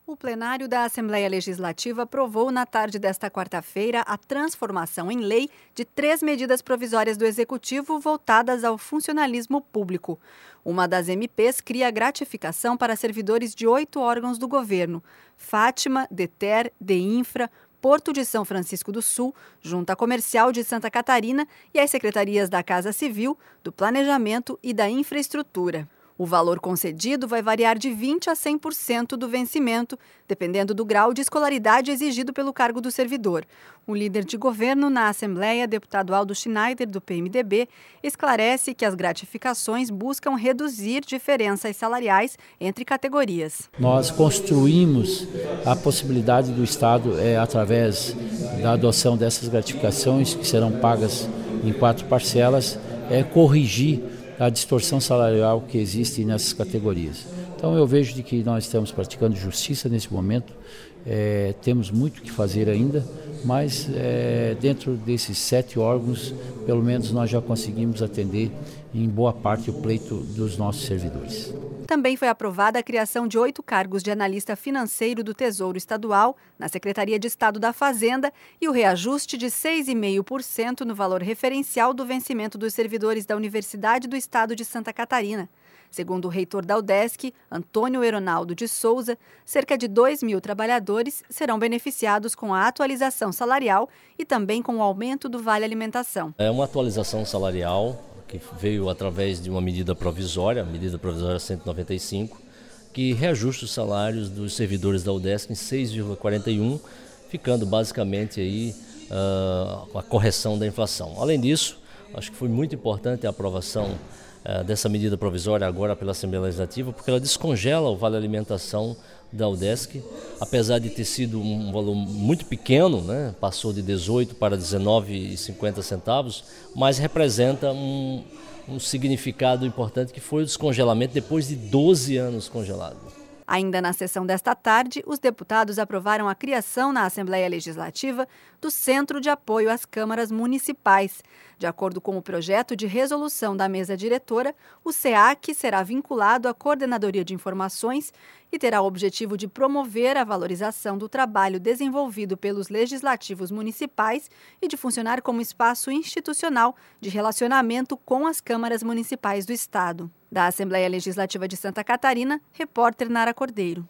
O plenário da Assembleia Legislativa aprovou na tarde desta quarta-feira a transformação em lei de 3 medidas provisórias do Executivo voltadas ao funcionalismo público. Uma das MPs cria gratificação para servidores de 8 órgãos do governo: Fátima, DETER, DEINFRA, Porto de São Francisco do Sul, Junta Comercial de Santa Catarina e as secretarias da Casa Civil, do Planejamento e da Infraestrutura. O valor concedido vai variar de 20% a 100% do vencimento, dependendo do grau de escolaridade exigido pelo cargo do servidor. O líder de governo na Assembleia, deputado Aldo Schneider, do PMDB, esclarece que as gratificações buscam reduzir diferenças salariais entre categorias. Nós construímos a possibilidade do Estado, através da adoção dessas gratificações, que serão pagas em 4 parcelas, corrigir a distorção salarial que existe nessas categorias. Então eu vejo de que nós estamos praticando justiça nesse momento, temos muito que fazer ainda, mas dentro desses 7 órgãos, pelo menos nós já conseguimos atender em boa parte o pleito dos nossos servidores. Também foi aprovada a criação de 8 cargos de analista financeiro do Tesouro Estadual na Secretaria de Estado da Fazenda e o reajuste de 6,5% no valor referencial do vencimento dos servidores da Universidade do Estado de Santa Catarina. Segundo o reitor da UDESC, Antônio Eronaldo de Souza, cerca de 2.000 trabalhadores serão beneficiados com a atualização salarial e também com o aumento do Vale Alimentação. É uma atualização salarial que veio através de uma medida provisória, a medida provisória 195, que reajusta os salários dos servidores da UDESC em 6,41, ficando basicamente aí a correção da inflação. Além disso, acho que foi muito importante a aprovação dessa medida provisória agora pela Assembleia Legislativa, porque ela descongela o Vale Alimentação da UDESC, apesar de ter sido um valor muito pequeno, né? Passou de 18 para 19,50 centavos, mas representa um significado importante, que foi o descongelamento depois de 12 anos congelado. Ainda na sessão desta tarde, os deputados aprovaram a criação na Assembleia Legislativa do Centro de Apoio às Câmaras Municipais. De acordo com o projeto de resolução da mesa diretora, o SEAC será vinculado à Coordenadoria de Informações e terá o objetivo de promover a valorização do trabalho desenvolvido pelos legislativos municipais e de funcionar como espaço institucional de relacionamento com as câmaras municipais do Estado. Da Assembleia Legislativa de Santa Catarina, repórter Nara Cordeiro.